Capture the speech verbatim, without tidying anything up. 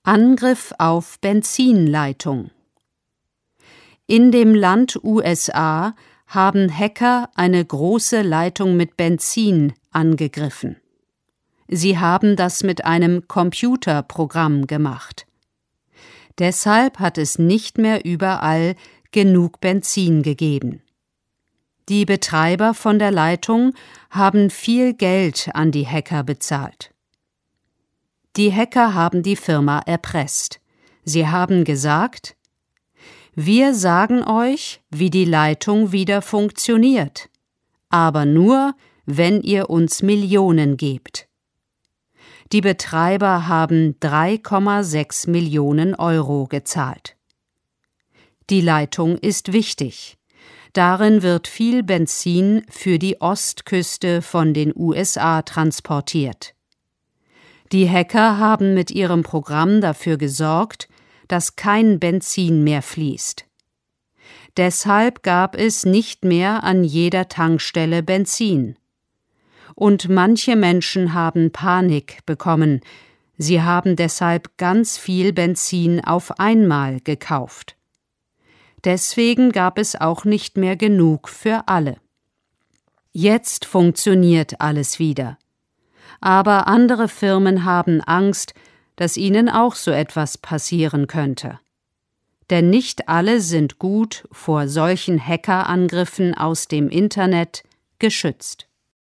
Angriff auf Benzinleitung. In dem Land U S A haben Hacker eine große Leitung mit Benzin angegriffen. Sie haben das mit einem Computerprogramm gemacht. Deshalb hat es nicht mehr überall genug Benzin gegeben. Die Betreiber von der Leitung haben viel Geld an die Hacker bezahlt. Die Hacker haben die Firma erpresst. Sie haben gesagt: Wir sagen euch, wie die Leitung wieder funktioniert, aber nur, wenn ihr uns Millionen gebt. Die Betreiber haben drei Komma sechs Millionen Euro gezahlt. Die Leitung ist wichtig. Darin wird viel Benzin für die Ostküste von den U S A transportiert. Die Hacker haben mit ihrem Programm dafür gesorgt, dass kein Benzin mehr fließt. Deshalb gab es nicht mehr an jeder Tankstelle Benzin. Und manche Menschen haben Panik bekommen. Sie haben deshalb ganz viel Benzin auf einmal gekauft. Deswegen gab es auch nicht mehr genug für alle. Jetzt funktioniert alles wieder. Aber andere Firmen haben Angst, dass ihnen auch so etwas passieren könnte. Denn nicht alle sind gut vor solchen Hackerangriffen aus dem Internet geschützt.